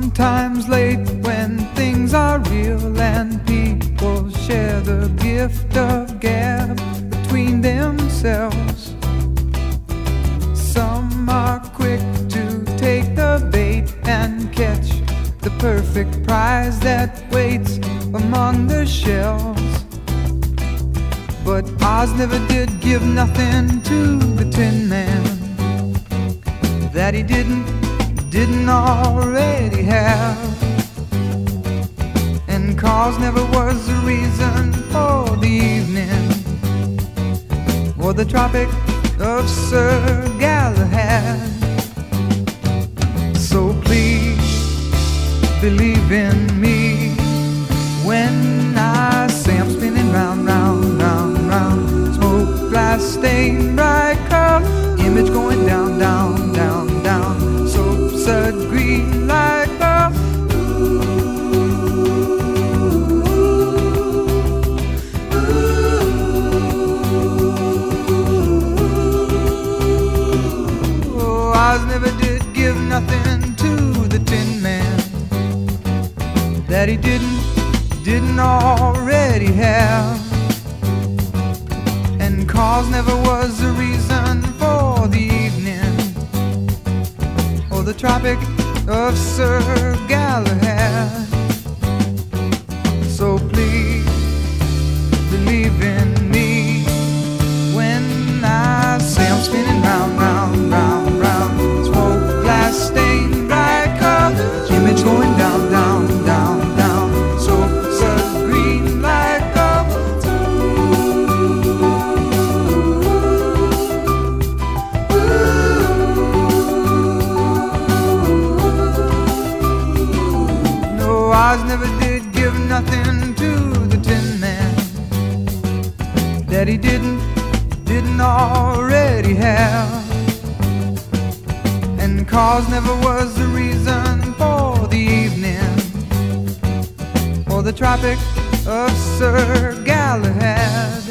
Sometimes late when things are real and people share the gift of gab between themselves. Some are quick to take the bait and catch the perfect prize that waits among the shelves. But Oz never did give nothing to the Tin Man that he didn't already have. And cause never was the reason for the evening or the Tropic of Sir Galahad. So please believe in me when I say I'm spinning round, round, round, round. Smoke, glass, stain, bright curl, image going down, down, down, down. Soap, sud, green like pearl. Oh, Oz never did give nothing to the Tin Man that he didn't already have. And cause never was the reason for the evening or the Tropic of Sir Galahad. So please believe in me when I say I'm spinning round, round, round, round. Smoke, glass, stain, bright color, image going down, down, down, down. So green like gold. No, Oz never did give nothing to the Tin Man that he didn't already have. And cause never was the reason for the evening or the Tropic of Sir Galahad.